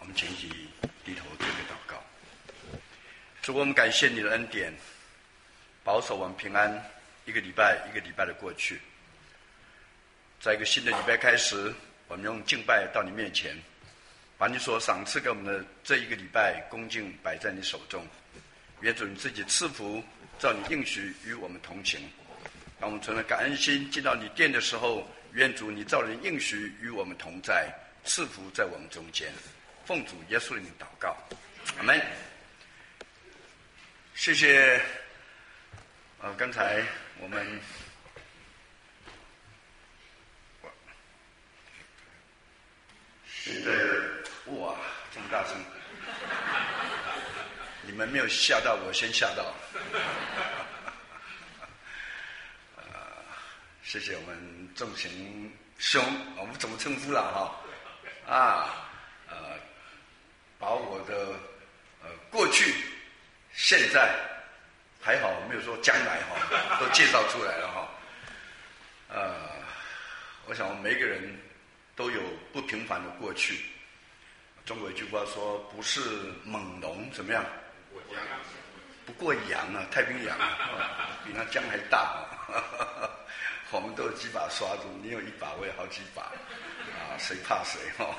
们前起低头做个祷告。主，我们感谢你的恩典，保守我们平安，一个礼拜一个礼拜的过去，在一个新的礼拜开始，我们用敬拜到你面前，把你所赏赐给我们的这一个礼拜恭敬摆在你手中。愿主你自己赐福，照你应许与我们同行。当我们存了感恩心进到你殿的时候，愿主你照你应许与我们同在，赐福在我们中间。奉主耶稣的名祷告，阿们。谢谢。刚才我们现在哇这么大声，你们没有吓到我，先吓到。谢谢我们仲行兄，我们怎么称呼了哈？把我的过去、现在，还好没有说将来哈，都介绍出来了哈。我想我们每一个人都有不平凡的过去。中国有句话说，不是猛龙怎么样？不过洋啊，太平洋啊，比那江还大啊。我们都有几把刷子，你有一把，我有好几把，谁怕谁哈？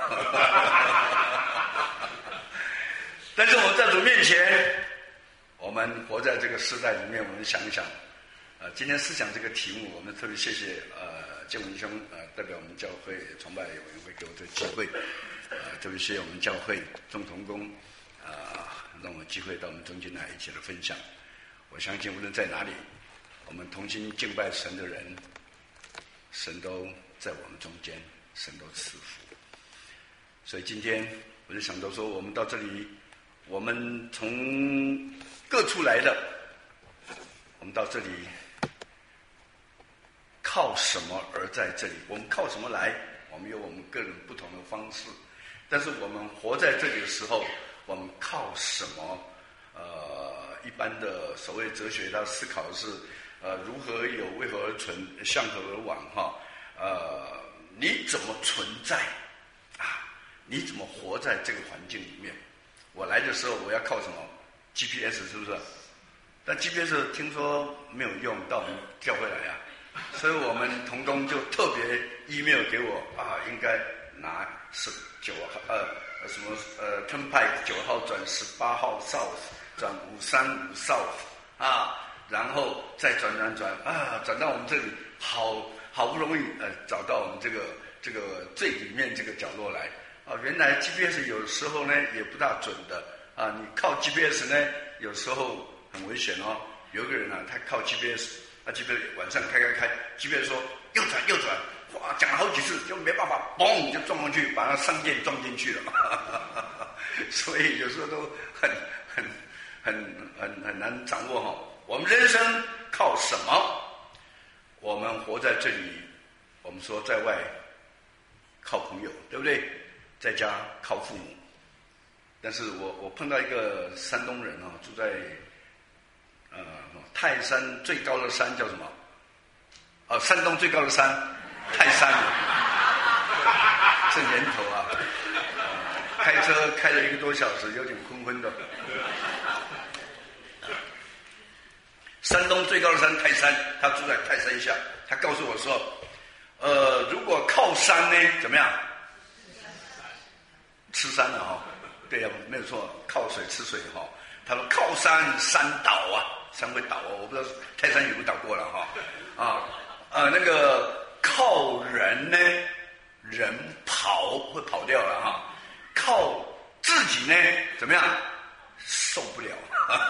但是我们在主面前，我们活在这个时代里面，我们想一想，今天思想这个题目，我们特别谢谢建文兄代表我们教会崇拜委员会给我这个机会，特别谢谢我们教会众同工让我机会到我们中间来一起的分享。我相信无论在哪里，我们同心敬拜神的人，神都在我们中间，神都赐福。所以今天我就想到说，我们到这里，我们从各处来的，我们到这里靠什么而在这里？我们靠什么来？我们有我们个人不同的方式，但是我们活在这里的时候，我们靠什么？一般的所谓哲学，它思考的是如何有，为何而存，向何而往哈？你怎么存在你怎么活在这个环境里面？我来的时候我要靠什么 ？GPS 是不是？但 GPS 听说没有用，到我们教会来所以我们同工就特别 email 给我应该拿9号Turnpike 9号转18号 South 转535 South 然后再转到我们这里，好不容易找到我们这个最里面这个角落来原来 GPS 有时候呢也不大准的你靠 GPS 呢有时候很危险有一个人他靠 GPS，GPS 晚上开 GPS 说右转，哇讲了好几次就没办法，嘣就撞上去，把那商店撞进去了所以有时候都很难掌握我们人生靠什么？我们活在这里，我们说在外靠朋友，对不对？在家靠父母。但是我碰到一个山东人住在泰山最高的山叫什么？山东最高的山泰山这年头开车开了1个多小时，有点昏昏的。山东最高的山泰山，他住在泰山下。他告诉我说，如果靠山呢，怎么样？吃山了对呀，没有错，靠水吃水他说靠山，山倒山会倒我不知道泰山有没有倒过了那个靠人呢，人会跑掉了靠自己呢，怎么样？受不了。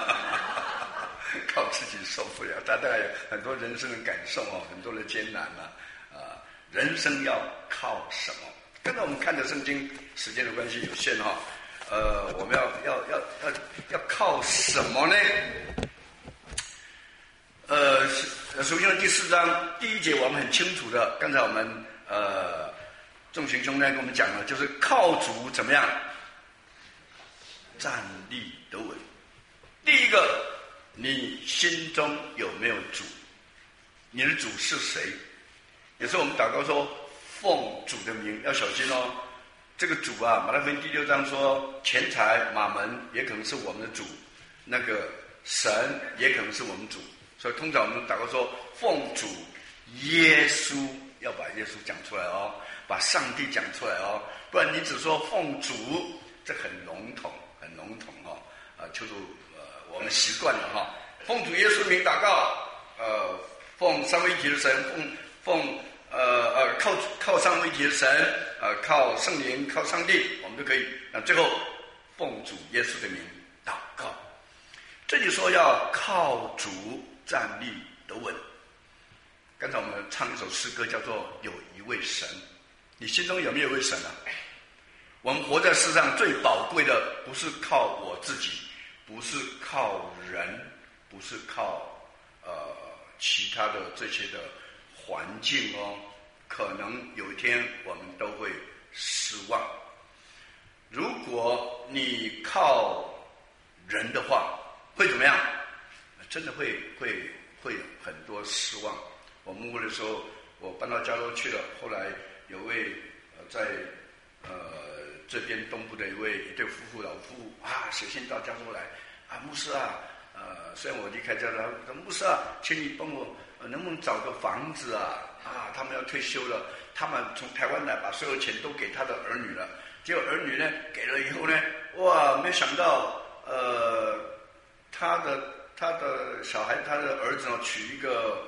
靠自己受不了，他大概有很多人生的感受很多的艰难人生要靠什么？刚才我们看的圣经，时间的关系有限我们要靠什么呢？首先第4章第1节我们很清楚的，刚才我们仲行兄跟我们讲了，就是靠主怎么样站立得稳。第一个，你心中有没有主？你的主是谁？有时候我们祷告说奉主的名，要小心这个主啊，马太福音第6章说，钱财、马门也可能是我们的主，那个神也可能是我们主。所以通常我们祷告说，奉主耶稣，要把耶稣讲出来哦，把上帝讲出来哦，不然你只说奉主，这很笼统，很笼统哦。就是我们习惯了哈，奉主耶稣名祷告，奉三位一体的神，靠三位一体的神，靠圣灵，靠上帝，我们都可以。那最后奉主耶稣的名祷告。这里说要靠主站立得稳。刚才我们唱一首诗歌，叫做《有一位神》。你心中有没有一位神啊？我们活在世上最宝贵的，不是靠我自己，不是靠人，不是靠其他的这些的环境哦。可能有一天我们都会失望。如果你靠人的话，会怎么样？真的会有很多失望。我牧会的时候，我搬到加州去了，后来有位在这边东部的一对夫妇，老夫妇写信到加州来牧师啊，虽然我离开加州，他说牧师啊，请你帮我能不能找个房子他们要退休了，他们从台湾来，把所有钱都给他的儿女了，结果儿女呢给了以后呢，哇，没想到他的小孩，他的儿子娶一个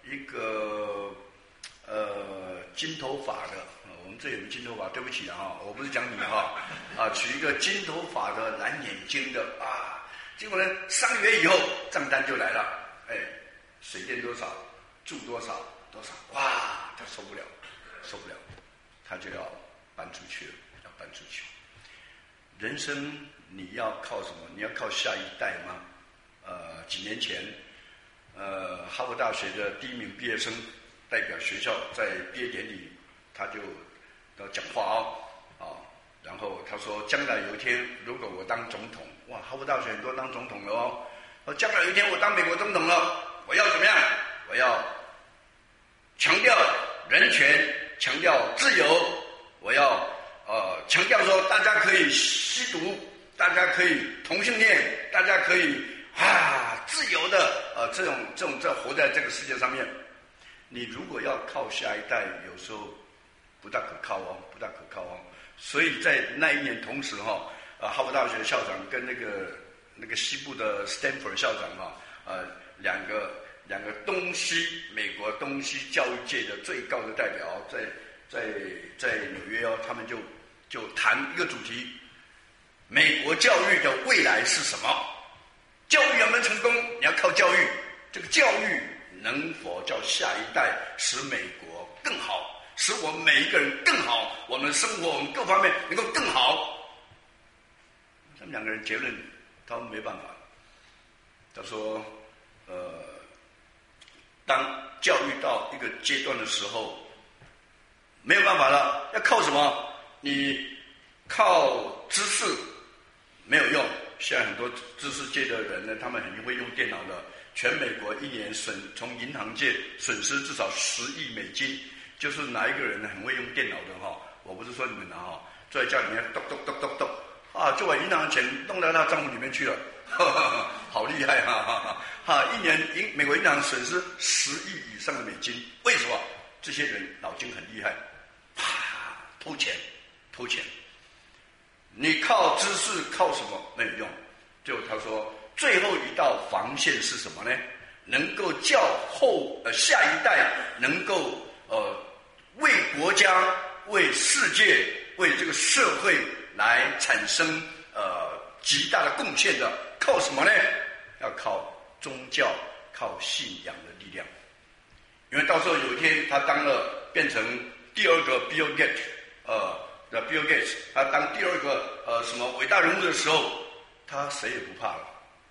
金头发的，我们这有金头发，对不起我不是讲你娶一个金头发的蓝眼睛的结果呢3个月以后账单就来了，水电多少，住多少，哇，他受不了，他就要搬出去了，人生你要靠什么？你要靠下一代吗？几年前，哈佛大学的第1名毕业生代表学校在毕业典礼，他就要讲话然后他说，将来有一天，如果我当总统，哇，哈佛大学很多当总统了将来有一天我当美国总统了，我要怎么样？我要强调人权，强调自由，我要强调说大家可以吸毒，大家可以同性恋，大家可以自由的这种在活在这个世界上面。你如果要靠下一代，有时候不大可靠所以在那一年同时哈佛大学校长跟那个西部的 Stanford 校长两个美国东西教育界的最高的代表在纽约他们就谈一个主题：美国教育的未来是什么？教育有没有成功？你要靠教育。这个教育能否叫下一代使美国更好，使我们每一个人更好，我们的生活，我们各方面能够更好？他们两个人结论，他们没办法。他说，当教育到一个阶段的时候，没有办法了，要靠什么？你靠知识没有用。现在很多知识界的人呢，他们很会用电脑的，全美国一年从银行界损失至少10亿美金，就是哪一个人很会用电脑的我不是说你们坐在家里面咚咚咚咚咚就把银行的钱弄到他账户里面去了，好厉害一年美国银行损失10亿以上的美金，为什么？这些人脑筋很厉害，偷钱。你靠知识靠什么？没有用。就他说，最后一道防线是什么呢？能够叫下一代能够为国家、为世界、为这个社会来产生极大的贡献的，靠什么呢？要靠宗教、靠信仰的力量。因为到时候有一天他变成第2个 Bill Gates， 他当第2个什么伟大人物的时候，他谁也不怕了。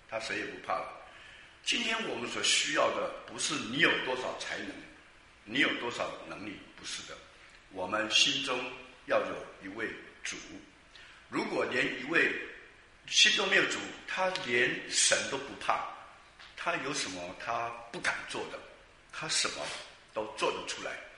今天我们所需要的不是你有多少才能，你有多少能力，不是的。我们心中要有一位主。如果连一位心中没有主，他连神都不怕，他有什么他不敢做的？他什么都做得出来。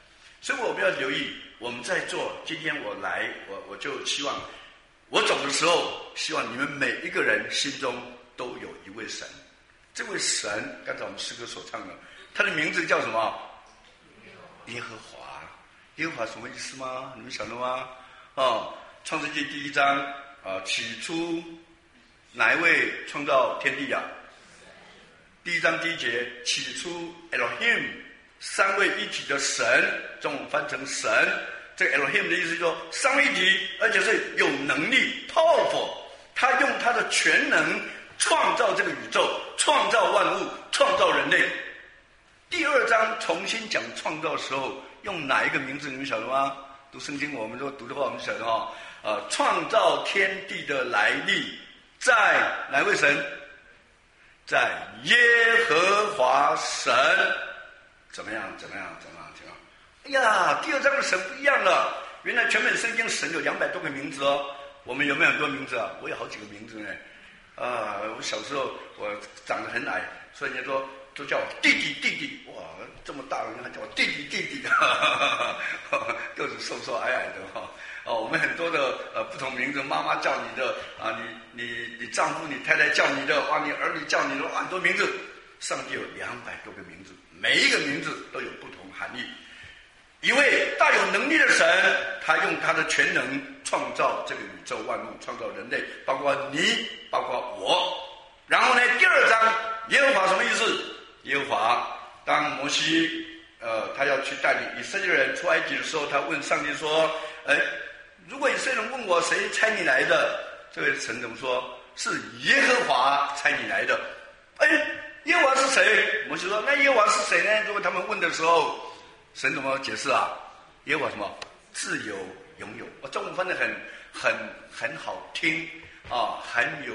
所以我们要留意，我们在做。今天我来，我就希望，我走的时候，希望你们每一个人心中都有一位神。这位神，刚才我们诗歌所唱的，他的名字叫什么？耶和华。耶和华什么意思吗？你们晓得吗？创世纪第1章起初哪一位创造天地啊？第1章第1节，起初 Elohim， 三位一体的神，中文翻成神。这个 Elohim 的意思就是说三位一体，而且是有能力 powerful， 他用他的全能创造这个宇宙，创造万物，创造人类。第2章重新讲创造的时候，用哪一个名字你们晓得吗？读圣经我们都读的话我们晓得创造天地的来历在哪位神？在耶和华神。怎么样？哎呀，第2章的神不一样了。原来全本圣经神有200多个名字哦。我们有没有很多名字啊？我有好几个名字呢。我小时候我长得很矮，所以人家说都叫我弟弟。哇，这么大人还叫我弟弟，个子瘦瘦矮矮的我们很多的不同名字，妈妈叫你的你丈夫你太太叫你的，你儿女叫你的，很多名字。上帝有200多个名字，每一个名字都有不同含义。一位大有能力的神，他用他的全能创造这个宇宙万物，创造人类，包括你，包括我。然后呢，第2章耶和华什么意思？耶和华当摩西他要去带领以色列人出埃及的时候，他问上帝说，如果以色列人问我谁差你来的，这位神怎么说？是耶和华差你来的。耶和华是谁？摩西说，那耶和华是谁呢？如果他们问的时候，神怎么解释啊？耶和华什么？自由拥有。中文翻得很好听很有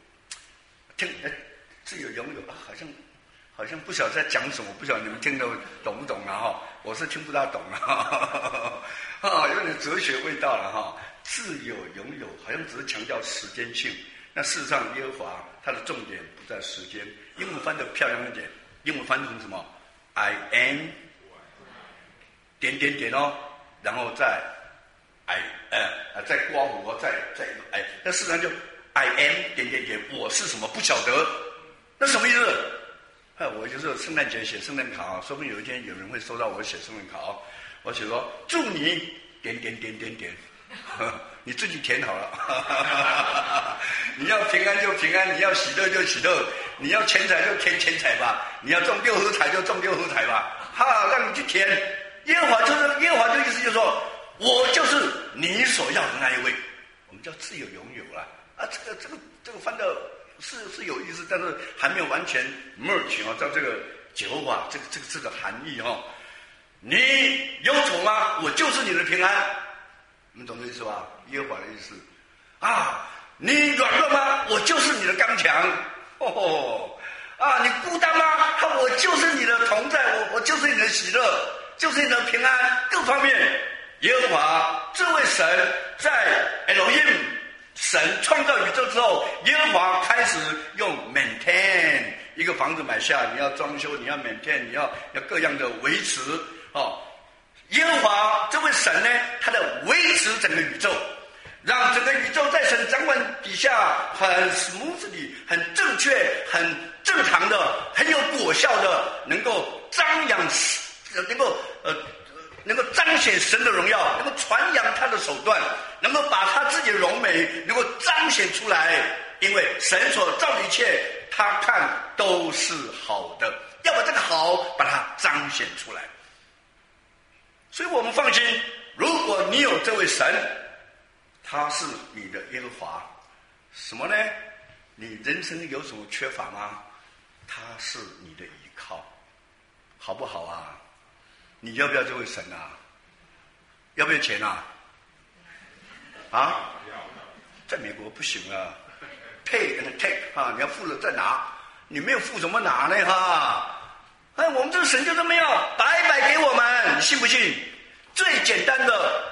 自由拥有好像不晓得在讲什么，不晓得你们听得懂不懂我是听不大懂有点哲学味道了自由拥有好像只是强调时间性，那事实上耶和华它的重点不在时间。英文翻得漂亮一点，英文翻成什么 ？I am 点然后再再刮胡再那事实上就 I am 点我是什么不晓得，那什么意思？我就是圣诞节写圣诞卡说不定有一天有人会收到我写圣诞卡我写说祝你点你自己填好了你要平安就平安，你要喜乐就喜乐，你要钱财就填钱财吧，你要中6合彩就中6合彩吧让你去填。耶和华的意思就是说，我就是你所要的那一位，我们叫自由拥有了这个翻的是有意思，但是还没有完全 merge 到这个耶和华这个字的含义你忧愁吗？我就是你的平安，你们懂这意思吧？耶和华的意思你软弱吗？我就是你的刚强你孤单吗？我就是你的同在，我就是你的喜乐，就是你的平安，各方面。耶和华这位神在 Elohim 神创造宇宙之后，耶和华开始用 maintain 一个房子买下，你要装修，你要 maintain， 你要各样的维持耶和华这位神呢，他在维持整个宇宙，让整个宇宙在神掌管底下很 smoothly 很正确很正常的很有果效的，能够能够彰显神的荣耀，能够传扬他的手段，能够把他自己的荣美能够彰显出来。因为神所造的一切他看都是好的，要把这个好把它彰显出来。所以我们放心，如果你有这位神，他是你的耶和华，什么呢？你人生有什么缺乏吗？他是你的依靠，好不好啊？你要不要这位神啊？要不要钱啊？在美国不行啊 ，pay and take 你要付了再拿，你没有付怎么拿呢我们这个神就这么样白白给我们，你信不信？最简单的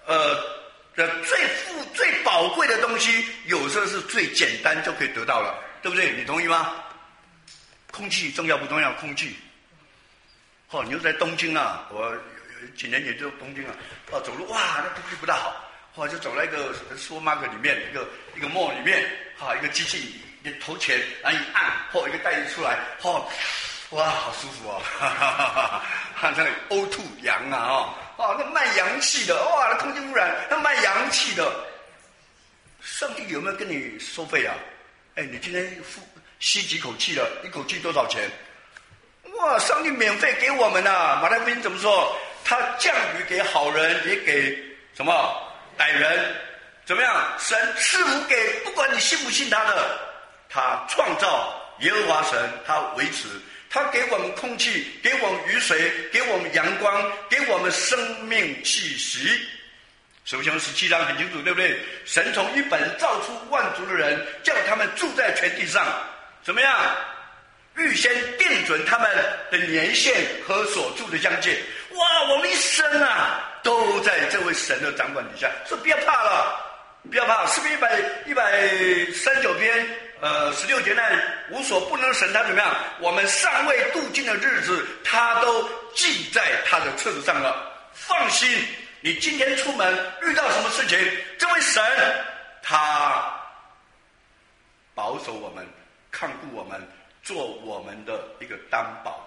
最宝贵的东西，有时候是最简单就可以得到了，对不对？你同意吗？空气重要不重要？空气你又在东京我几年前就东京啊，走路哇，那空气不大好，哇，就走到一个supermarket里面，一个 mall 里面，一个机器，你投钱，然后一按，一个袋子出来，哇，好舒服哦，那个 O2 氧啊，那卖阳气的，哇，那空气污染，那卖阳气的，上帝有没有跟你收费啊？你今天吸几口气了，一口气多少钱？哇，上帝免费给我们啊！马太福音怎么说？他降雨给好人，也给什么歹人？怎么样？神赐福给不管你信不信他的，他创造耶和华神，他维持，他给我们空气，给我们雨水，给我们阳光，给我们生命气息。使徒行传17章很清楚，对不对？神从一本造出万族的人，叫他们住在全地上，怎么样？预先定准他们的年限和所住的疆界。哇，我们一生啊，都在这位神的掌管底下，所以不要怕了，不要怕。诗篇139篇16节那里，无所不能的神他怎么样？我们尚未度尽的日子，他都记在他的册子上了。放心，你今天出门遇到什么事情，这位神他保守我们，看顾我们，做我们的一个担保。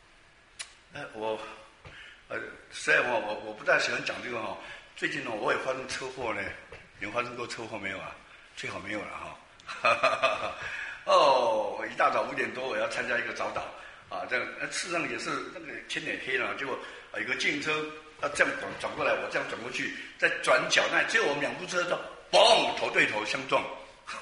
虽然我不大喜欢讲这个哈，最近呢我也发生车祸呢，你们发生过车祸没有啊？最好没有了哈。我一大早5点多我要参加一个早祷啊，这样事实上也是那个天也黑了，结果有个自行车这样转过来，我这样转过去，在转角那只有我们2部车都嘣头对头相撞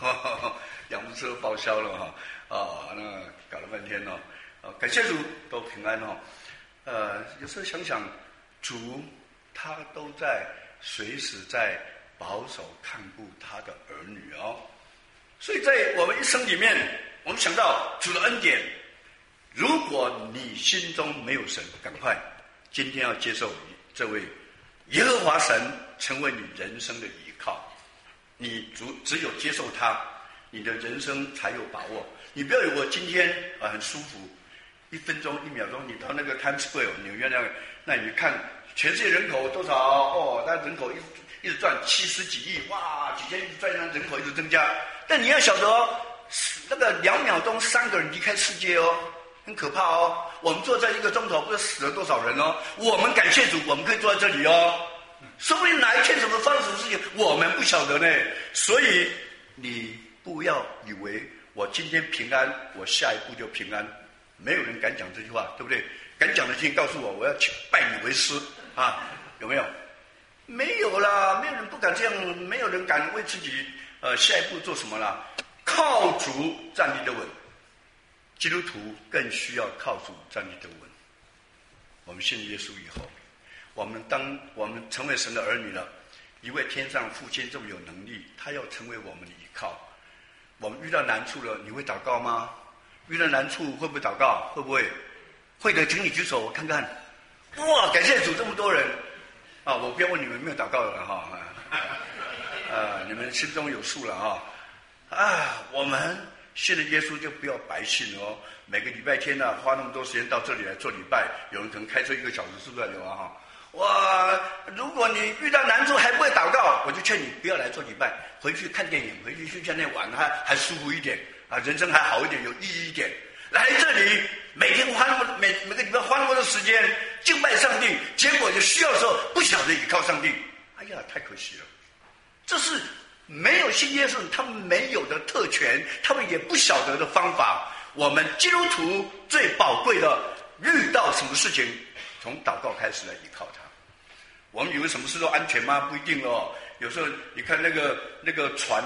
，2部车报销了哈。那搞了半天哦，感谢主都平安哦。有时候想想，主他都在随时在保守看顾他的儿女哦。所以在我们一生里面，我们想到主的恩典。如果你心中没有神，赶快今天要接受这位耶和华神成为你人生的依靠。你只有接受他，你的人生才有把握。你不要以为我今天很舒服，1分钟1秒钟，你到那个 Times Square 纽约那你看全世界人口多少那人口一直赚70几亿，哇，几千亿赚，人口一直增加。但你要晓得那个2秒钟3个人离开世界很可怕我们坐在1个钟头，不知道死了多少人我们感谢主，我们可以坐在这里说不定哪一天什么发生什么事情，我们不晓得呢。所以你不要以为我今天平安，我下一步就平安。没有人敢讲这句话，对不对？敢讲的请告诉我，我要拜你为师有没有？没有啦，没有人不敢这样，没有人敢为自己下一步做什么啦。靠主站立的稳，基督徒更需要靠主站立的稳。我们信耶稣以后，当我们成为神的儿女了，一位天上父亲这么有能力，他要成为我们的依靠。我们遇到难处了，你会祷告吗？遇到难处会不会祷告？会不会？会的，请你举手我看看。哇，感谢主，这么多人我不要问你们没有祷告了你们心中有数了我们信了耶稣就不要白信每个礼拜天花那么多时间到这里来做礼拜，有人可能开车1个小时，是不是有哇，如果你遇到难处还不会祷告，我就劝你不要来做礼拜，回去看电影，回去去餐厅玩还舒服一点人生还好一点，有意义一点。来这里每天每个礼拜花那么多时间敬拜上帝，结果就需要的时候不晓得依靠上帝，哎呀，太可惜了。这是没有信耶稣他们没有的特权，他们也不晓得的方法。我们基督徒最宝贵的，遇到什么事情从祷告开始来依靠他。我们以为什么事都安全吗？不一定有时候你看那个船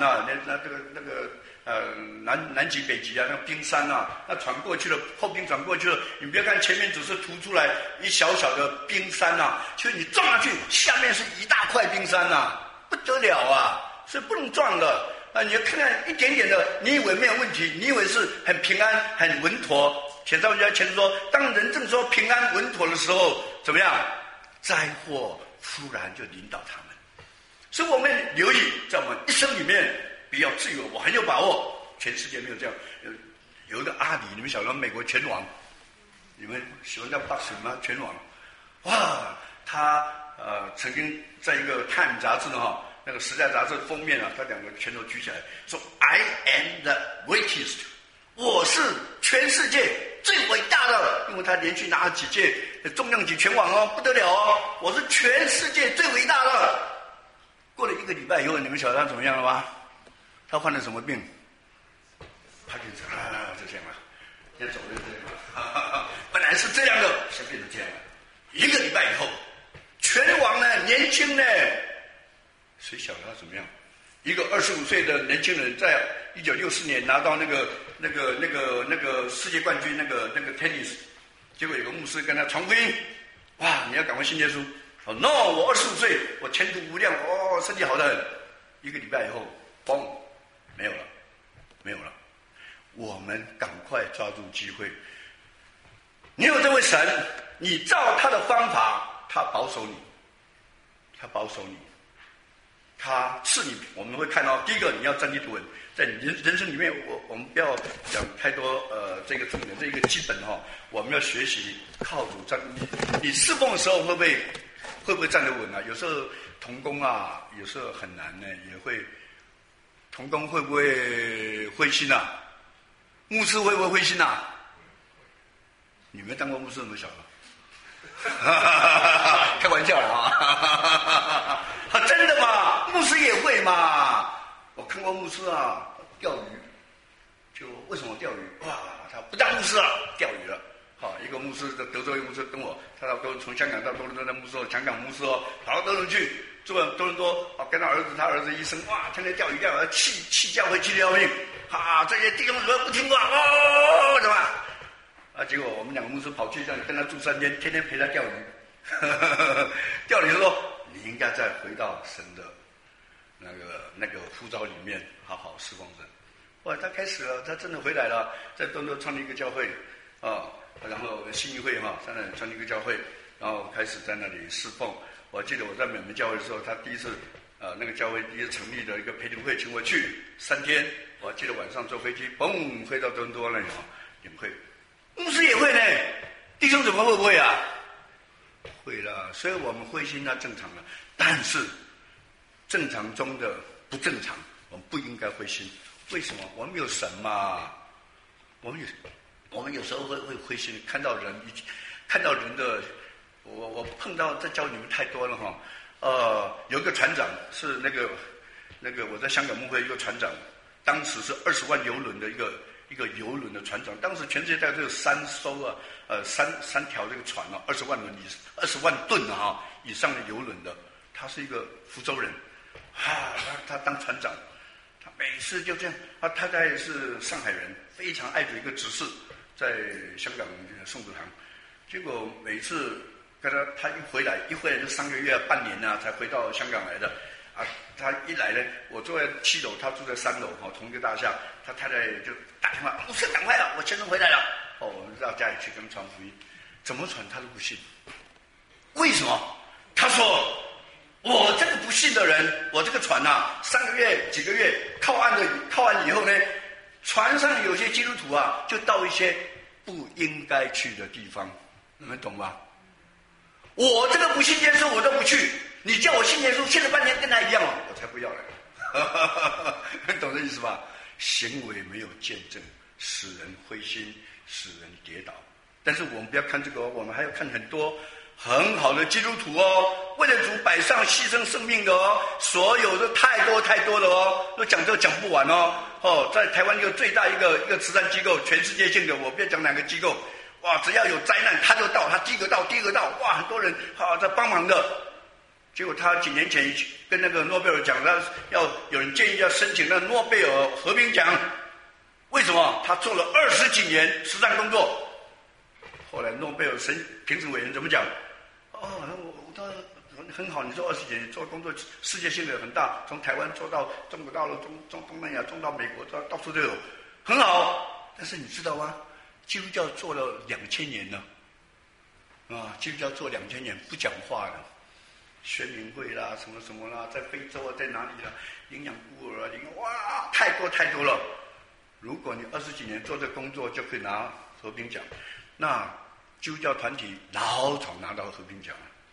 南极北极那个冰山那船过去了，后冰船过去了，你不要看前面只是凸出来一小小的冰山其实你撞下去，下面是一大块冰山不得了所以不能撞了你要看看一点点的，你以为没有问题，你以为是很平安很稳妥。前说，当人正说平安稳妥的时候，怎么样？灾祸突然就领导他们。所以我们留意，在我们一生里面比较自由，我很有把握。全世界没有这样，有一个阿里，你们晓得美国拳王，你们喜欢叫 boxing 吗？拳王，哇， 他曾经在一个《Time》杂志呢那个《时代》杂志封面他两个拳头举起来说 ：“I am the greatest， 我是全世界最伟大的。”因为他连续拿了几届重量级拳王不得了我是全世界最伟大的。过了1个礼拜以后，你们晓得他怎么样了吗？他患了什么病？帕金森就这样了，现在走路就这样了。本来是这样的，现在变成这样了。1个礼拜以后，拳王呢，年轻呢，谁晓得他怎么样？一个25岁的年轻人，在1964年拿到那个世界冠军那个 tennis， 结果有个牧师跟他传福音，哇，你要赶快信耶稣。No， 我25岁，我前途无量，身体好得很。1个礼拜以后，嘣，没有了。我们赶快抓住机会。你有这位神，你照他的方法，他保守你，他赐你。我们会看到，第一个你要站立不稳，在你人生里面，我们不要讲太多这个重点，这一个基本我们要学习靠主站。你侍奉的时候会不会站得稳啊？有时候同工有时候很难呢，也会同工会不会灰心啊？牧师会不会灰心啊？你没当过牧师，怎么晓得？开玩笑了真的吗？牧师也会嘛？我看过牧师钓鱼，就为什么钓鱼？哇，他不当牧师了，钓鱼了。一个牧师的德州一个牧师跟我，他都从香港到多伦多的牧师香港牧师跑到多伦去，住了多伦多跟他儿子医生，哇，天天钓鱼，气教会气得要命这些弟兄怎么不听话怎么结果我们两个牧师跑去跟他住3天，天天陪他钓鱼。钓鱼说你应该再回到神的那个呼召里面，好好侍奉神。哇，他开始了，他真的回来了，在多伦多创立一个教会然后信义会在那里创立一个教会，然后开始在那里侍奉。我记得我在美门教会的时候，他第一次那个教会第一次成立的一个培灵会，请我去3天。我记得晚上坐飞机，嘣，飞到多伦多那里领会。牧师也会呢，弟兄怎么会不会啊？会了，所以我们灰心正常了。但是正常中的不正常，我们不应该灰心。为什么？我们有神嘛。我们有时候会灰心，看到人的，我碰到在教你们太多了有一个船长是那个我在香港牧会一个船长，当时是20万邮轮的一个邮轮的船长，当时全世界大概只有3艘三条这个船20万吨以上的邮轮的，他是一个福州人他当船长，他每次就这样他太太是上海人，非常爱主一个执事，在香港宋子堂，结果每次跟他一回来就3个月半年才回到香港来的他一来呢，我坐在7楼，他住在3楼同一个大厦，他太太就打电话，牧师赶快了，我先生回来了我们到家里去跟传福音，怎么传他都不信。为什么？他说我这个不信的人，我这个船3个月几个月靠岸以后呢，船上有些基督徒就到一些不应该去的地方，你们懂吗？我这个不信耶稣我都不去，你叫我信耶稣，信了半天跟他一样我才不要来。懂这意思吧？行为没有见证，使人灰心，使人跌倒。但是我们不要看这个我们还要看很多很好的基督徒为了主摆上牺牲生命的所有的太多的都讲都讲不完在台湾一个最大一个慈善机构，全世界性的，我不要讲哪个机构，哇，只要有灾难他就到，他第一个到，哇，很多人在帮忙的。结果他几年前跟那个诺贝尔奖，他要有人建议要申请那诺贝尔和平奖，为什么？他做了20几年慈善工作。后来诺贝尔评审委员怎么讲？他很好，你做20几年做工作，世界性的很大，从台湾做到中国大陆、东南亚，种到美国，到处都有，很好。但是你知道吗？基督教做了2000年了，基督教做2000年不讲话了，宣明会啦，什么啦，在非洲在哪里啦，营养孤儿哇，太多了。如果你20几年做这工作就可以拿和平奖，那基督教团体老早拿到和平奖了。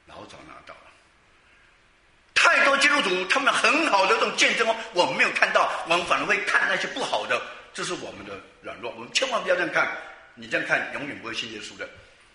老早拿到了。太多基督徒他们很好的这种见证我们没有看到，我们反而会看那些不好的，这是我们的软弱。我们千万不要这样看，你这样看永远不会信耶稣的。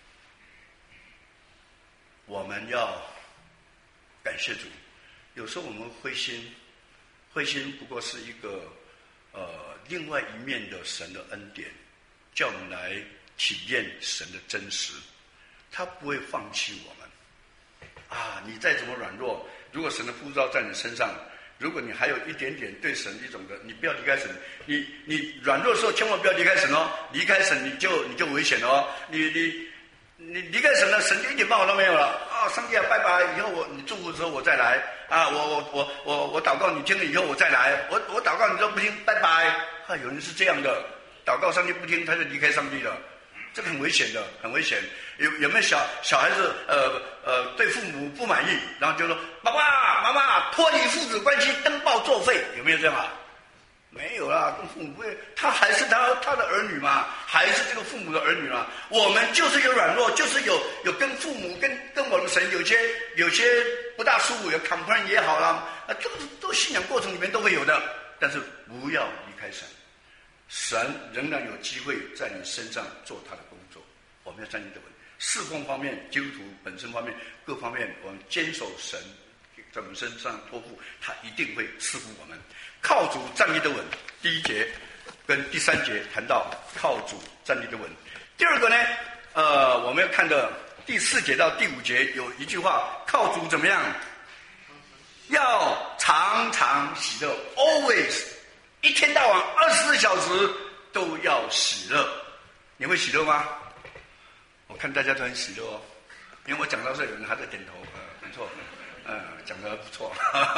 我们要感谢主。有时候我们灰心不过是一个另外一面的神的恩典，叫我们来体验神的真实。他不会放弃我们啊！你再怎么软弱，如果神的呼召在你身上，如果你还有一点点对神一种的，你不要离开神。你软弱的时候千万不要离开神哦，离开神你就危险了哦。你离开神了，神就一点办法都没有了啊！上帝啊，拜拜！以后你祝福的时候我再来啊！我祷告你听了以后我再来，我祷告你都不听，拜拜！啊，有人是这样的，祷告上帝不听，他就离开上帝了，这个很危险的，很危险。有没有小孩子对父母不满意，然后就说爸爸妈妈脱离父子关系，登报作废？有没有这样啊？没有啦，跟父母不会，他还是他的儿女嘛，还是这个父母的儿女嘛。我们就是有软弱，就是有跟父母跟我们神有些不大舒服，有 complain 也好啦，这个都信仰过程里面都会有的。但是不要离开神，神仍然有机会在你身上做他的工作。我们要站立得稳，侍奉方面、基督徒本身方面各方面，我们坚守神在我们身上托付，他一定会赐福我们。靠主站立得稳，第一节跟第三节谈到靠主站立得稳。第二个呢，我们要看的第4节到第5节有一句话，靠主怎么样？要常常喜乐 ，always， 一天到晚24小时都要喜乐。你会喜乐吗？我看大家都很喜乐哦，因为我讲到这，有人还在点头，没错。讲得不错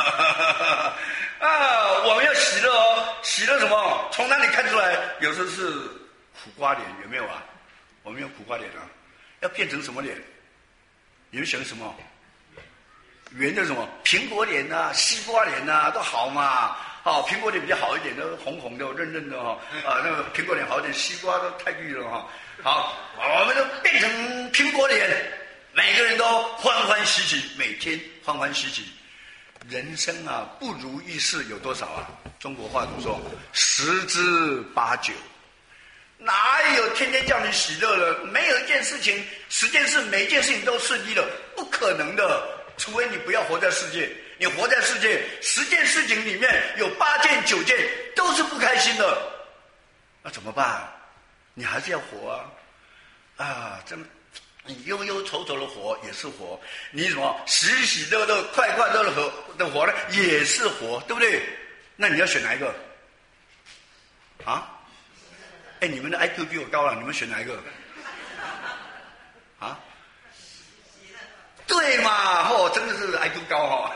我们要喜乐哦，喜乐什么？从哪里看出来？有时候是苦瓜脸，有没有啊？我们有苦瓜脸啊，要变成什么脸？你们想什么？圆的什么？苹果脸啊，西瓜脸啊，都好嘛。苹果脸比较好一点，都红红的、润润的那个苹果脸好一点，西瓜都太绿了好，我们都变成苹果脸。每个人都欢欢喜喜，每天欢欢喜喜。人生不如意事有多少啊？中国话怎么说？10之8九。哪有天天叫你喜乐了？没有一件事情，10件事，每一件事情都顺利了，不可能的。除非你不要活在世界，你活在世界，10件事情里面有8件、9件都是不开心的，那怎么办？你还是要活真的。你忧忧愁愁的活也是活，你什么喜喜乐乐、快快乐乐的活呢，也是活，对不对？那你要选哪一个？你们的 IQ 比我高了，你们选哪一个？对嘛？真的是 IQ 高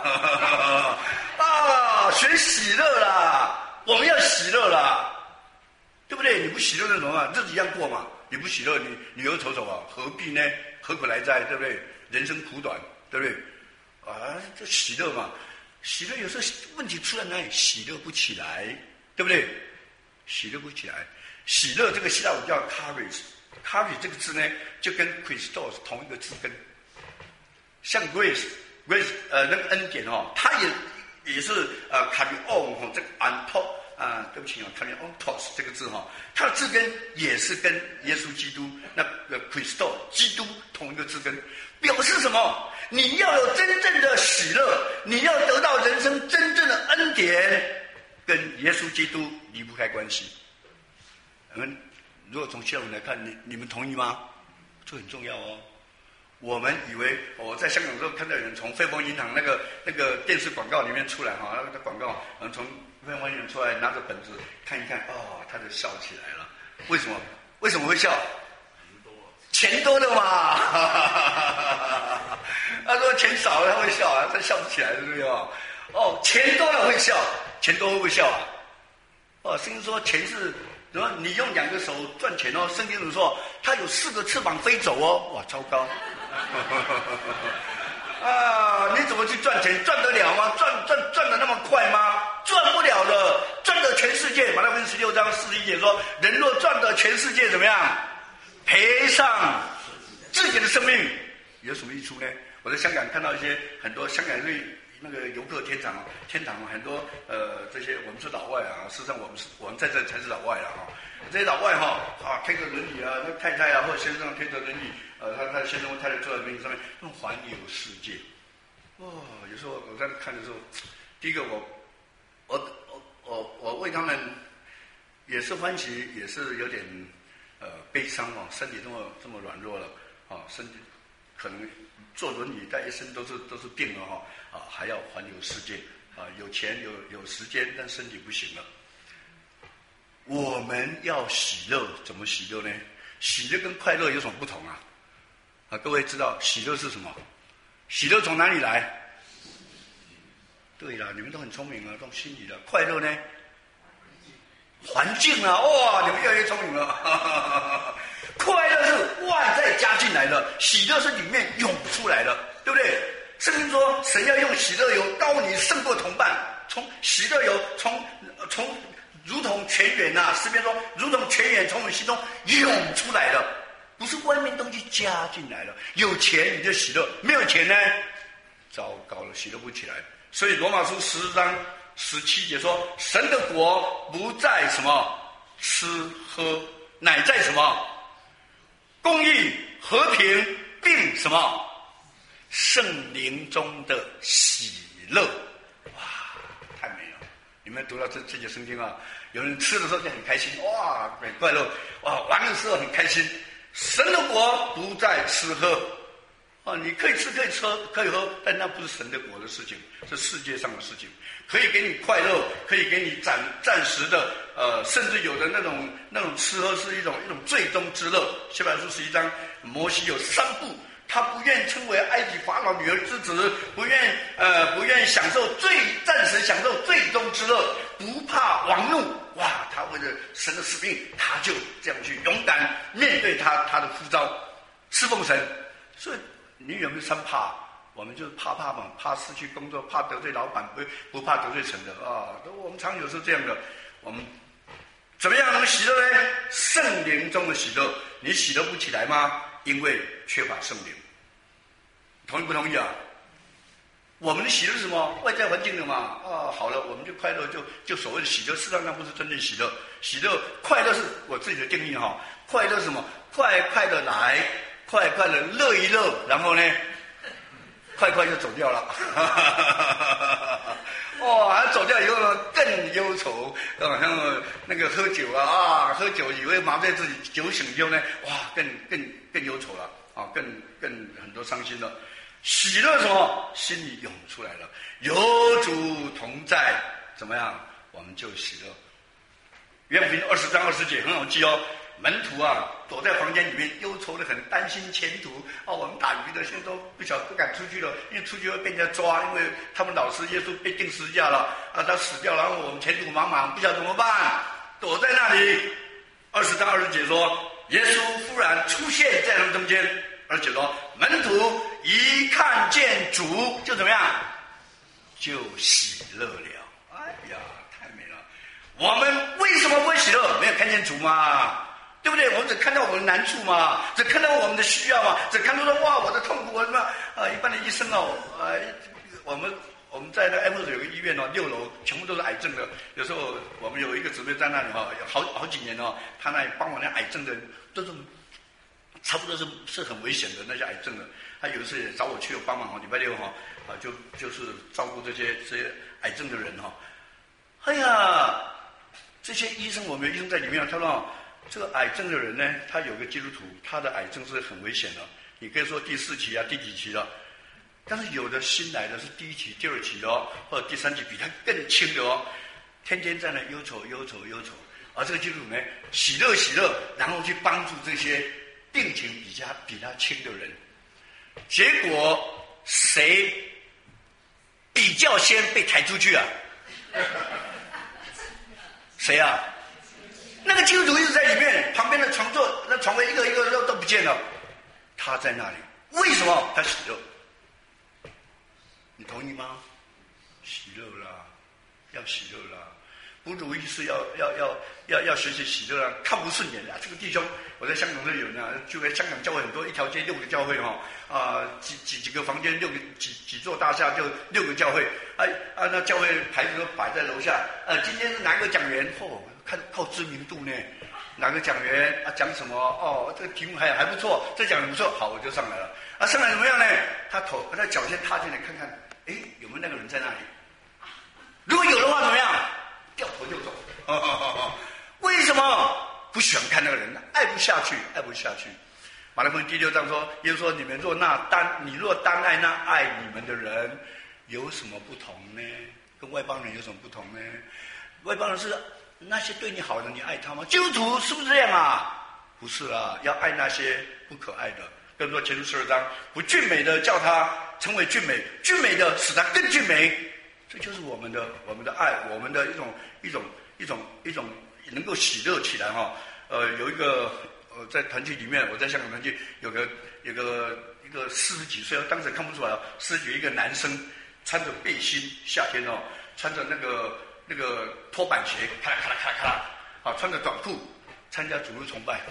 选喜乐啦！我们要喜乐啦，对不对？你不喜乐那怎么办？日子一样过嘛。你不喜乐，你忧愁愁何必呢？何苦来哉？对不对？人生苦短，对不对？这喜乐嘛，喜乐有时候问题出在哪里？喜乐不起来，对不对？喜乐不起来，喜乐这个希腊文叫 charis 这个字呢，就跟 Christos 同一个字根，像 grace 那个恩典它也是charion 这个 antop。对不起，charion 这个字它的字根也是跟耶稣基督那个 Christos 基督同一个字根，表示什么？你要有真正的喜乐，你要得到人生真正的恩典，跟耶稣基督离不开关系。如果从希腊文来看，你们同意吗？这很重要哦。我们以为我在香港的时候看到有人从汇丰银行那个电视广告里面出来那个广告，从汇丰银行出来拿着本子看一看，他就笑起来了。为什么？为什么会笑？钱多的嘛。他说钱少了他会笑他笑不起来，对不对？钱多了会笑，钱多会不会笑圣经说钱是。然后你用2个手赚钱圣经里说他有4个翅膀飞走哇，超高你怎么去赚钱？赚得了吗？赚得那么快吗？赚不了的。赚得全世界，马太福音16章41节说，人若赚得全世界怎么样？赔上自己的生命，有什么益处呢？ 我在香港看到一些很多香港那个游客天堂很多这些我们是老外啊，事实上我们在这才是老外了哈。这些老外推着轮椅啊，那太太啊或者先生推着轮椅，他先生或太太坐在轮椅上面，那么环游世界。有时候我在看的时候，第一个我为他们也是欢喜，也是有点悲伤哦，身体这么软弱了身体可能坐轮椅，但一生都是病了还要环游世界有钱有时间，但身体不行了。我们要喜乐，怎么喜乐呢？喜乐跟快乐有什么不同啊？各位知道喜乐是什么？喜乐从哪里来？对啦，你们都很聪明啊，从心里的。快乐呢？环境啊，哇，你们越来越聪明了。快乐是外在加进来的，喜乐是里面涌出来的，对不对？圣经说，神要用喜乐油膏你胜过同伴，从喜乐油从如同泉源诗篇说，如同泉源从我们心中涌出来了，不是外面东西加进来了。有钱你就喜乐，没有钱呢，糟糕了，喜乐不起来。所以罗马书10章17节说，神的国不在什么吃喝，乃在什么公义、和平，并什么圣灵中的喜乐。哇，太美了！你们读到这节圣经啊，有人吃的时候就很开心，哇，很快乐，哇，玩的时候很开心。神的国不在吃喝你可以吃可以喝，但那不是神的国的事情，是世界上的事情。可以给你快乐，可以给你暂时的甚至有的那种吃喝是一种最终之乐。希伯来书11章，摩西有3步，他不愿称为埃及法老女儿之子，不愿暂时享受最终之乐，不怕王怒。哇，他为了神的使命，他就这样去勇敢面对他的呼召，侍奉神。所以你有没有3怕？我们就是怕嘛，怕失去工作，怕得罪老板，不怕得罪神的我们常有时候这样的。我们怎么样能喜乐呢？圣灵中的喜乐，你喜乐不起来吗？因为缺乏圣灵。同意不同意啊？我们的喜乐是什么？外在环境的嘛。好了，我们就快乐，就所谓的喜乐，事实上那不是真正喜乐。喜乐快乐是我自己的定义快乐是什么？快快的来，快快的乐一乐，然后呢，快快就走掉了。走掉以后呢，更忧愁，好像那个喝酒喝酒以为麻醉自己，酒醒以后呢，哇，更忧愁了更很多伤心了。喜乐什么？心里涌出来了，有主同在，怎么样？我们就喜乐。约翰福音20章20节很好记门徒躲在房间里面忧愁的很，担心前途我们打鱼的现在都不敢出去了，因为出去会被人家抓，因为他们老师耶稣被钉十字架了他死掉了，然后我们前途茫茫，不晓得怎么办，躲在那里。20章20节说，耶稣忽然出现在他们中间，而且说门徒一看见主就怎么样，就喜乐了。哎呀，太美了！我们为什么不会喜乐？没有看见主嘛，对不对？我们只看到我们的难处嘛，只看到我们的需要嘛，只看到说哇我的痛苦，我什么一般的医生我们在那个 M 有个医院6楼全部都是癌症的。有时候我们有一个姊妹在那里好几年他那里帮忙那癌症的人都是差不多是很危险的那些癌症的。他有一次也找我去帮忙礼拜6就是照顾这些癌症的人哎呀，这些医生我们有医生在里面，他说这个癌症的人呢，他有个基督徒，他的癌症是很危险的，你可以说第4期第几期了。但是有的新来的是第1期、第2期或者第3期，比他更轻的天天在那忧愁。而这个基督徒呢，喜乐，然后去帮助这些病情比他轻的人。结果谁比较先被抬出去谁那个基督徒一直在里面，旁边的床座那床位一个一个都不见了，他在那里，为什么？他喜乐。你同意吗？喜乐啦，要喜乐啦。 不如意事要学习喜乐啊，看不顺眼啊。这个弟兄，我在香港这里有呢，就在香港教会很多，一条街6个教会几个房间几座大厦就6个教会，那教会牌子都摆在楼下，今天是哪个讲员？看靠知名度呢，哪个讲员讲什么？这个题目还不错，这讲得不错，好，我就上来了。上来怎么样呢？他脚先踏进来看看，有没有那个人在那里？如果有的话怎么样？掉头就走。为什么？不喜欢看那个人，爱不下去。马太福音第6章说，耶稣说：“你若单爱那爱你们的人，有什么不同呢？跟外邦人有什么不同呢？外邦人是那些对你好的，你爱他吗？基督徒是不是这样啊？不是啊，要爱那些不可爱的。更说前书12章，不俊美的叫他成为俊美，俊美的使他更俊美。这就是我们的爱，我们的一种能够喜乐起来哈。有一个在团契里面，我在香港团契有个一个40几岁，当时看不出来40几一个男生穿着背心，夏天穿着那个拖板鞋，咔啦咔啦咔啦咔啦，穿着短裤参加主日崇拜。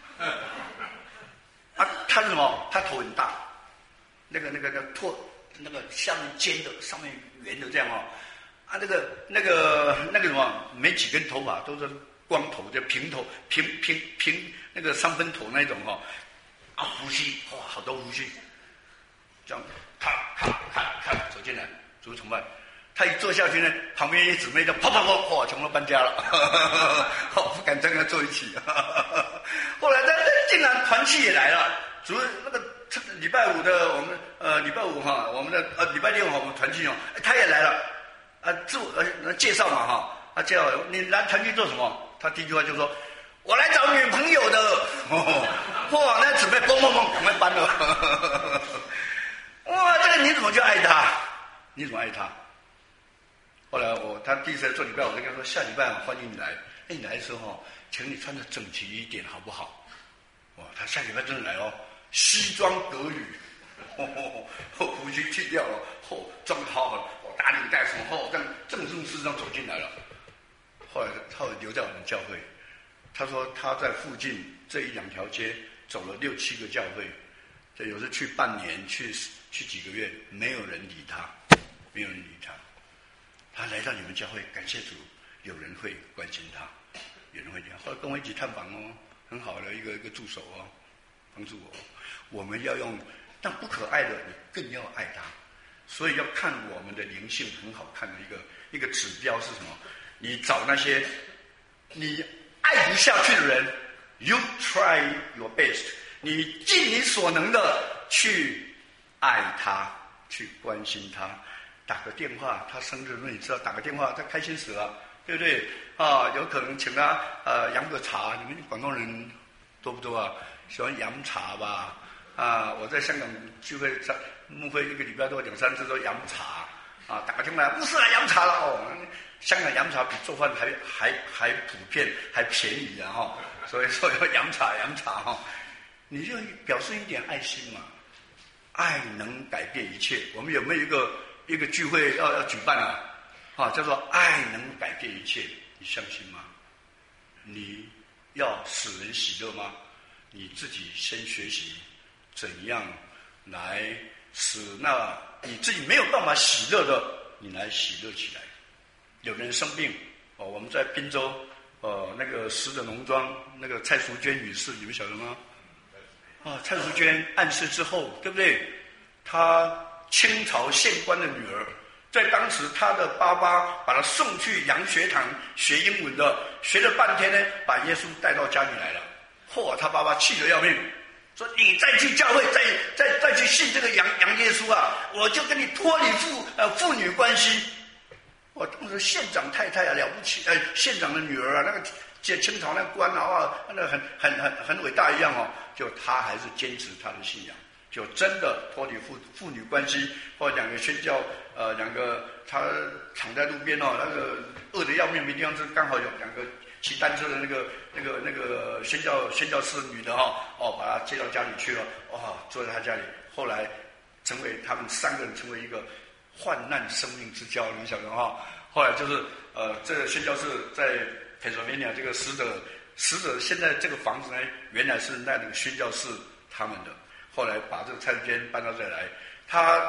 他是什么？他头很大，那个下面尖的，上面圆的这样那个什么，没几根头发，都是光头，就平头，平那个3分头那种胡须，好多胡须，这样咔咔咔咔走进来，主日崇拜。他一坐下去呢，旁边一姊妹就跑，全部都搬家了，不敢跟他坐一起。后来他竟然团契也来了，主日那个礼拜五的我们礼拜五我们的礼拜6我们团契他也来了，自我介绍嘛介绍你来团契做什么？他第一句话就说：“我来找女朋友的。”那姊妹砰，赶快搬了。哇，这个你怎么去爱他？你怎么爱他？后来他第一次做礼拜，我就跟他说：“下礼拜欢迎你来。你来的时候请你穿得整齐一点，好不好？”他下礼拜真的来西装革履，胡须剃掉了，装得好好，打领带什么正式上走进来了。后来留在我们教会，他说他在附近这1-2条街走了6、7个教会，这有时去半年，去几个月，没有人理他。他来到你们教会，感谢主，有人会关心他，有人会讲，后来跟我一起探访很好的一个助手帮助我。我们要用，但不可爱的你更要爱他，所以要看我们的灵性很好看的一个指标是什么？你找那些你爱不下去的人 ，you try your best， 你尽你所能的去爱他，去关心他。打个电话，他生日，你知道，打个电话，他开心死了，对不对？有可能请他扬个茶，你们广东人多不多啊？喜欢扬茶吧？我在香港聚会，牧会1个礼拜都2-3次都扬茶打个电话，不是来扬茶了香港扬茶比做饭还普遍，还便宜的所以说要扬茶你就表示一点爱心嘛，爱能改变一切。我们有没有一个聚会要举办叫做爱能改变一切，你相信吗？你要使人喜乐吗？你自己先学习怎样来使那你自己没有办法喜乐的，你来喜乐起来。有人生病我们在滨州那个石的农庄，那个蔡淑娟女士，你们晓得吗？蔡淑娟暗世之后，对不对？她清朝县官的女儿，在当时她的爸爸把她送去洋学堂学英文的，学了半天呢，把耶稣带到家里来了。她爸爸气得要命，说你再去教会，再去信这个洋耶稣我就跟你脱离父女关系。当时县长太太了不起，县长的女儿那个清朝那个官那个很伟大一样就他还是坚持他的信仰。就真的脱离父女关系，或2个宣教，2个他躺在路边那个饿得要命没地方吃，刚好有2个骑单车的那个宣教士女的把他接到家里去了，坐在他家里，后来成为他们3个人成为一个患难生命之交，你晓得后来就是这个宣教士在佩索维尼亚这个使者现在这个房子呢，原来是那个宣教士他们的，后来把这个菜市间搬到这里来。他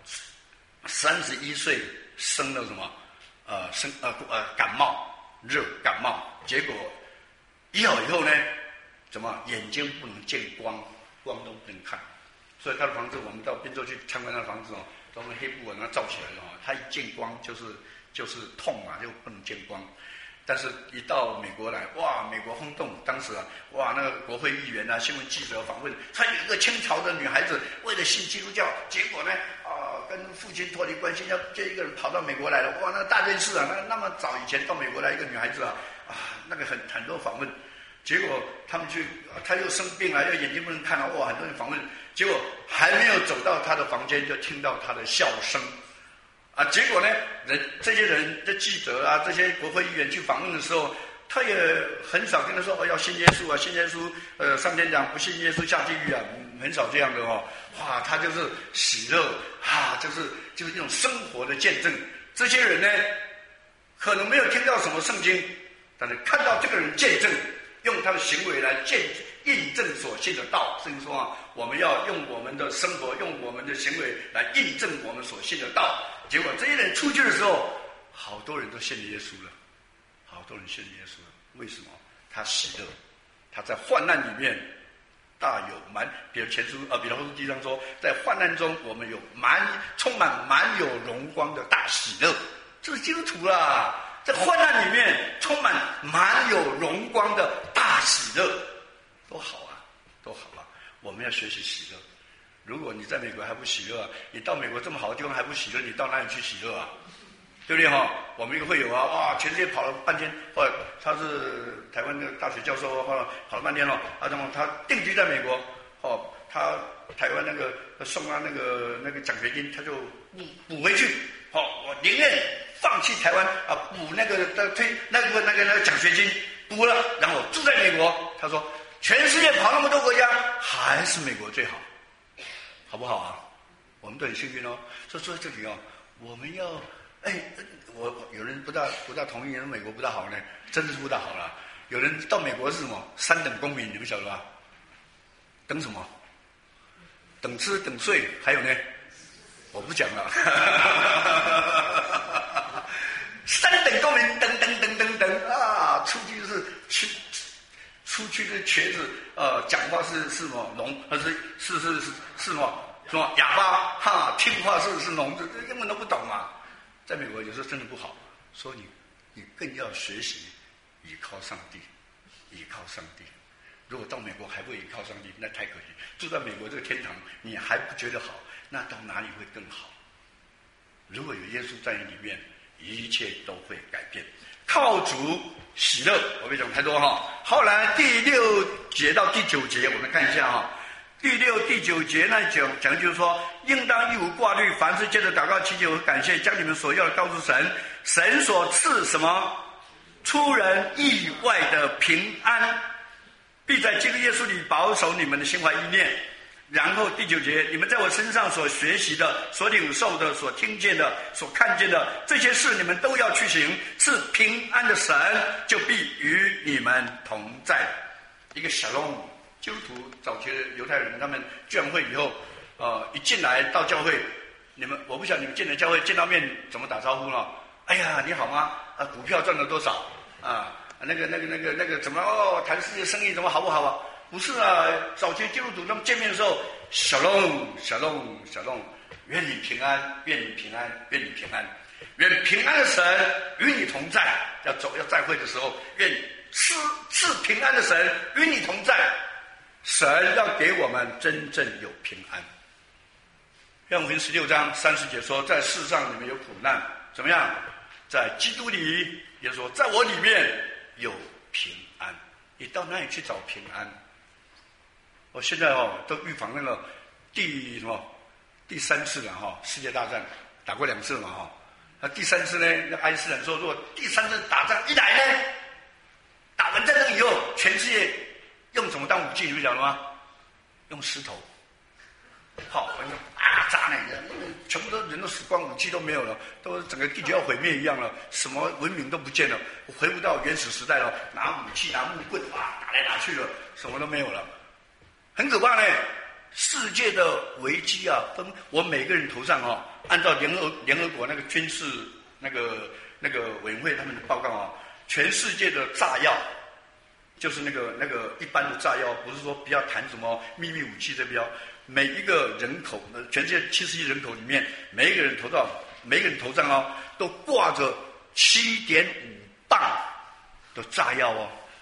31岁生了什么？感冒，结果医好以后呢，怎么眼睛不能见光，光都不能看，所以他的房子我们到滨州去参观他的房子都用黑布把它罩起来的他一见光就是痛嘛，就不能见光。但是一到美国来，哇，美国轰动，当时哇，那个国会议员新闻记者访问，他有一个清朝的女孩子为了信基督教，结果呢跟父亲脱离关系，要这一个人跑到美国来了，哇，那大件事那么早以前到美国来一个女孩子那个很多访问，结果他们去，他又生病了，又眼睛不能看了，哇，很多人访问，结果还没有走到他的房间，就听到他的笑声。结果呢，这些人的记者这些国会议员去访问的时候，他也很少跟他说要信耶稣信耶稣上天堂，不信耶稣下地狱很少这样的哇，他就是喜乐就是那种生活的见证。这些人呢，可能没有听到什么圣经，但是看到这个人见证，用他的行为来印证所信的道。所以说我们要用我们的生活，用我们的行为来印证我们所信的道。结果这些人出去的时候，好多人都信了耶稣了，好多人信了耶稣了。为什么？他喜乐，他在患难里面大有比如前书彼得后书第1章说，在患难中我们有充满满有荣光的大喜乐。这是基督徒啦，在患难里面充满满有荣光的大喜乐，多好多好我们要学习喜乐。如果你在美国还不喜乐你到美国这么好的地方还不喜乐，你到哪里去喜乐对不对我们一个会友哇，全世界跑了半天，后来他是台湾的大学教授，后来跑了半天他定居在美国他台湾送他那个奖学金，他就补回去我宁愿放弃台湾补那个奖学金，补了，然后住在美国。他说全世界跑那么多国家，还是美国最好，好不好我们都很幸运所以说这里我们要有人不大同意，美国不大好呢，真的是不大好了。有人到美国是什么3等公民，你们晓得吧？等什么？等吃等睡，还有呢，我不讲了。3等公民，等出去就是出去的瘸子，讲话是什么聋，是什么哑巴听话是聋子，根本都不懂在美国有时候真的不好，所以你更要学习依靠上帝，依靠上帝。如果到美国还不依靠上帝，那太可惜。住在美国这个天堂，你还不觉得好，那到哪里会更好？如果有耶稣在你里面，一切都会改变。靠主喜乐，我没讲太多后来第6节到第9节，我们看一下第6、第9节那讲就是说，应当一无挂虑，凡事借着祷告、祈求和感谢，将你们所要的告诉神。神所赐什么？出人意外的平安，必在基督耶稣里保守你们的心怀意念。然后第9节，你们在我身上所学习的、所领受的、所听见的、所看见的这些事，你们都要去行。是平安的神就必与你们同在。一个小龙。基督徒早期的犹太人，他们聚完会以后，一进来到教会，我不晓得你们进了教会见到面怎么打招呼呢？哎呀，你好吗？股票赚了多少？那个怎么谈世界生意怎么好不好不是早期基督徒他们见面的时候，小龙，愿你平安，愿你平安，愿你平安，愿平安的神与你同在。要再会的时候，愿赐平安的神与你同在。神要给我们真正有平安。约翰福音16章30节说，在世上你们有苦难，怎么样？在基督里，也说在我里面有平安。你到哪里去找平安？我现在都预防那个第3次了世界大战打过2次嘛那第3次呢？那爱因斯坦说，如果第3次打仗一来呢，打完战争以后，全世界用什么当武器？你们晓得吗？用石头。 好，炸呢，全部都人都死光，武器都没有了，都整个地球要毁灭一样了，什么文明都不见了，回不到原始时代了，拿武器拿木棍打来打去了，什么都没有了，很可怕呢。世界的危机啊，我每个人头上按照联合国那个军事那个委员会他们的报告全世界的炸药，就是那个一般的炸药，不是说不要谈什么秘密武器这边每一个人口，全世界70亿人口里面，每一个人头上都挂着7.5磅的炸药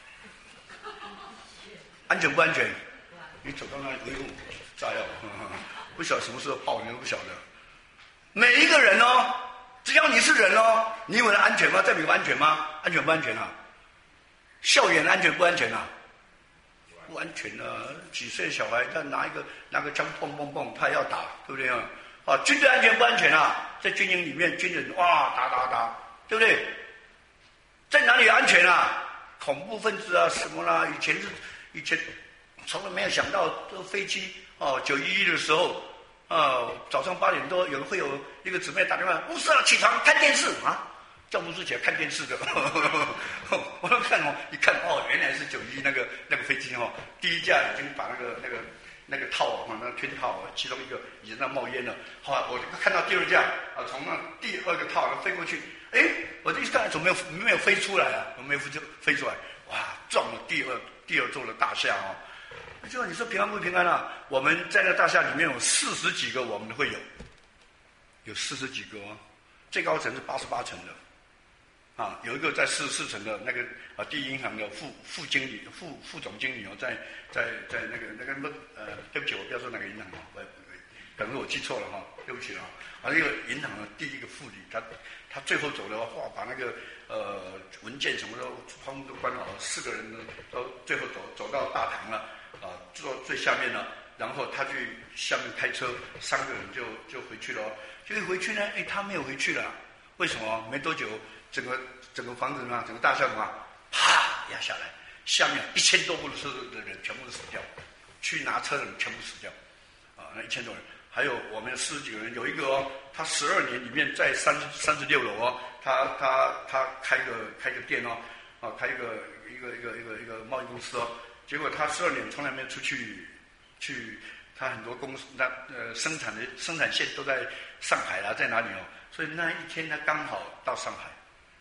安全不安全？你走到那里，炸药，不晓得什么时候爆，你都不晓得。每一个人只要你是人你以为安全吗？在美国安全吗？安全不安全啊？校园安全不安全啊？不安全啊！几岁的小孩他拿个枪蹦蹦蹦，他也要打，对不对啊？军队安全不安全啊？在军营里面，军人打，对不对？在哪里安全啊？恐怖分子啊什么啦？以前从来没有想到，这飞机911的时候早上8点多，会有一个姊妹打电话，牧师起床看电视叫牧师起来看电视的，我都看一看原来是911那个飞机第一架已经把那个套那个圈套其中一个已经在冒烟了，后来我看到第二架从那第二个套飞过去，我这一看怎么没有飞出来啊？没有飞出来，哇，撞了第二座的大厦就你说平安不平安啊？我们在那大厦里面有40几个我们的会友，有40几个最高层是88层的有一个在44层的那个第一银行的副经理、副总经理在那个对不起，我不要说哪个银行可能我记错了对不起那个银行的第一个副理，他最后走的话，把那个文件什么窗户都关好，4个人都最后走到大堂了坐最下面了，然后他去下面开车，3个人就回去了结果回去呢，他没有回去了，为什么？没多久，整个房子整个大厦啪压下来，下面1000多部的车的人全部都死掉，去拿车的人全部死掉那1000多人。还有我们40几个人，有一个他12年里面在36楼他开个店开一个贸易公司结果他12年从来没有出去，他很多公司生产线都在上海在哪里所以那一天他刚好到上海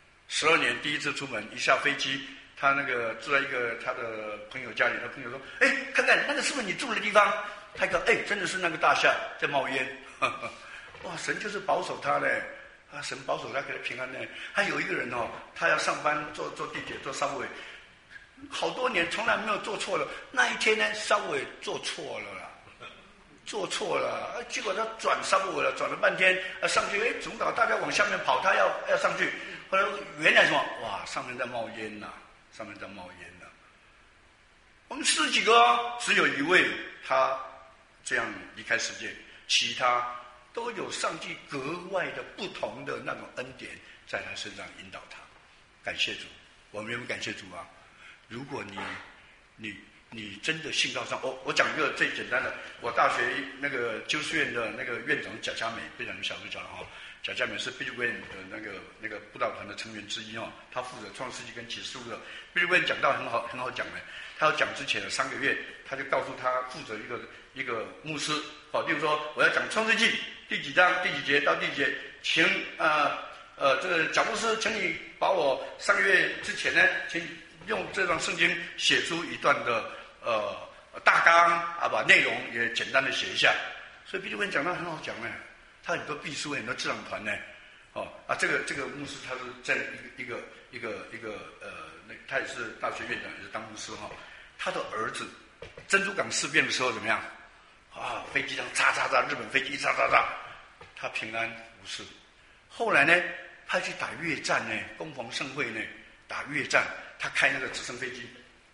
，12年第一次出门，一下飞机，他住在一个他的朋友家里，他朋友说，看看那个是不是你住的地方？他一看，真的是那个大厦在冒烟，哇，神就是保守他嘞，神保守他给他平安呢。还有一个人他要上班坐地铁坐subway，好多年从来没有坐错了，那一天呢subway坐错了，结果他转subway了，转了半天上去，怎么搞？大家往下面跑，他要上去，后来原来什么？哇，上面在冒烟呐！我们40几个只有一位他这样离开世界，其他都有上帝格外的不同的那种恩典在他身上引导他。感谢主，我们有没有感谢主啊？如果你真的信道上，我讲一个最简单的，我大学那个救世院的那个院长贾佳美，被你们小时候讲了贾佳美是 Billy Graham 的那个布道团的成员之一他负责创世纪跟启示录的。Billy Graham 讲道很好讲的，他要讲之前的3个月，他就告诉他负责一个牧师例如说我要讲创世纪第几章第几节到第几节，请这个贾牧师，请你把我3个月之前呢，请用这段圣经写出一段的大纲把内容也简单的写一下。所以Billy Graham讲得很好讲呢，他很多秘书很多智囊团呢这个牧师他是在一个他也是大学院长，也是当牧师他的儿子珍珠港事变的时候怎么样飞机上炸，日本飞机炸，他平安无事。后来呢他去打越战呢，攻防盛会呢，打越战，他开那个直升飞机，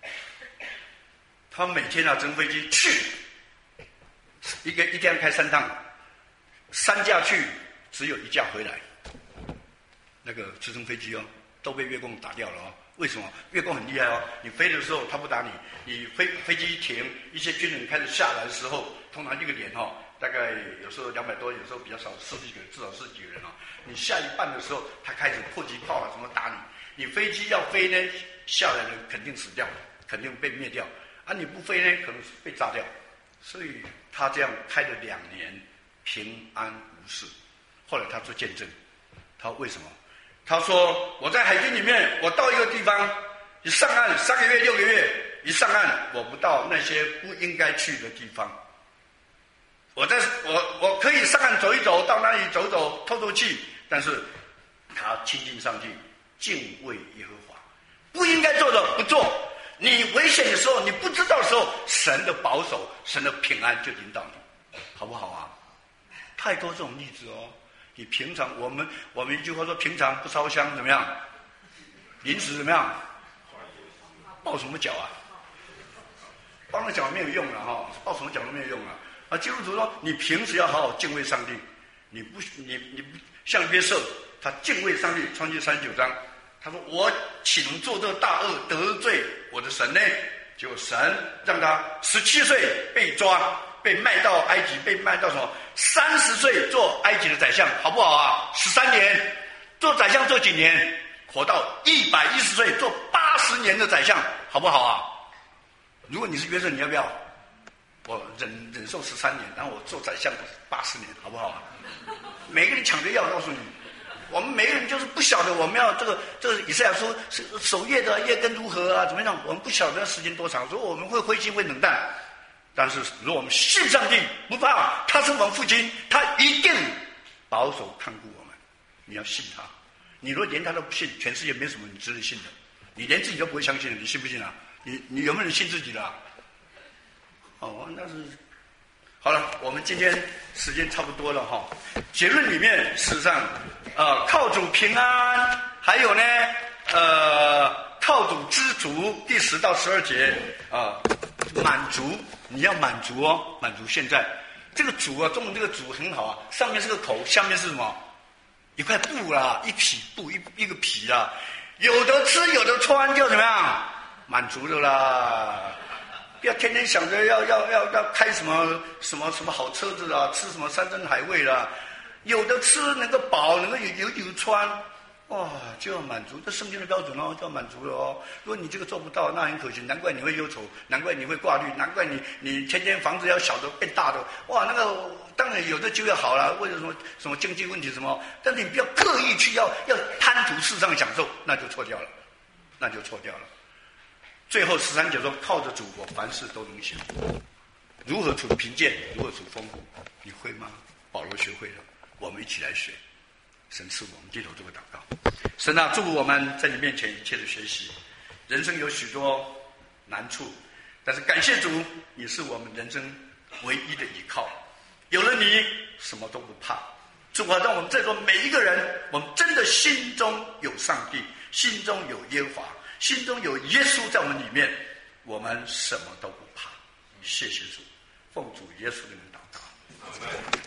他每天直升飞机去一天开3趟，3架去只有1架回来，那个直升飞机都被越共打掉了为什么？越共很厉害你飞的时候他不打你，你飞机一停，一些军人开始下来的时候，通常一个连大概有时候200多，有时候比较少，40几个人，至少40几个人啊。你下一半的时候，他开始迫击炮啊，什么打你。你飞机要飞呢，下来人肯定死掉，肯定被灭掉。啊，你不飞呢，可能被炸掉。所以他这样开了2年，平安无事。后来他做见证，他为什么？他说我在海军里面，我到一个地方，一上岸3个月6个月，一上岸我不到那些不应该去的地方。我可以上岸走一走，到哪里走走透透气，但是他亲近上帝，敬畏耶和华，不应该做的不做。你危险的时候，你不知道的时候，神的保守，神的平安就领导你，好不好啊？太多这种例子哦。你平常我们一句话说，平常不烧香怎么样？临时怎么样？抱什么脚啊？抱那脚没有用了哈，抱什么脚都没有用了。啊，基督徒说，你平时要好好敬畏上帝，你不像约瑟，他敬畏上帝，创世记39章，他说我岂能做这大恶得罪我的神呢？结果神让他17岁被抓，被卖到埃及，被卖到什么？30岁做埃及的宰相，好不好啊？13年，做宰相做几年？活到110岁，做80年的宰相，好不好啊？如果你是约瑟，你要不要？我忍受13年，然后我做宰相80年，好不好啊？每个人抢着要，告诉你，我们每个人就是不晓得我们要这个以赛亚书是守夜的夜根如何啊？怎么样？我们不晓得时间多长，所以我们会灰心会冷淡。但是如果我们信上帝，不怕，他是我们父亲，他一定保守看顾我们。你要信他，你若连他都不信，全世界没什么你值得信的。你连自己都不会相信的，你信不信啊？你有没有人信自己的啊？哦，那是好了。我们今天时间差不多了哈。结论里面，事实上，靠主平安，还有呢，靠主知足，第10到12节满足，你要满足哦，满足。现在这个足啊，中文这个足很好啊，上面是个口，下面是什么？一块布啦，一匹布，一个皮啦，有的吃有的穿，就怎么样？满足的啦。不要天天想着要开什么好车子啊，吃什么山珍海味啦，有的吃能够饱，能够有穿，哇，就要满足，这圣经的标准哦，就要满足了哦。如果你这个做不到，那很可惜，难怪你会忧愁，难怪你会挂虑，难怪你天天房子要小的变大的，哇，那个当然有的就要好了，为了什么经济问题什么，但是你不要刻意去要贪图世上享受，那就错掉了。最后13节说，靠着主，我凡事都能行。如何处贫贱，如何处丰富，你会吗？保罗学会了，我们一起来学。神赐我们低头做个祷告。神啊，祝福我们在你面前一切的学习。人生有许多难处，但是感谢主，你是我们人生唯一的依靠。有了你，什么都不怕。主啊，让我们在座每一个人，我们真的心中有上帝，心中有耶和华，心中有耶稣在我们里面，我们什么都不怕。谢谢主，奉主耶稣的名祷告。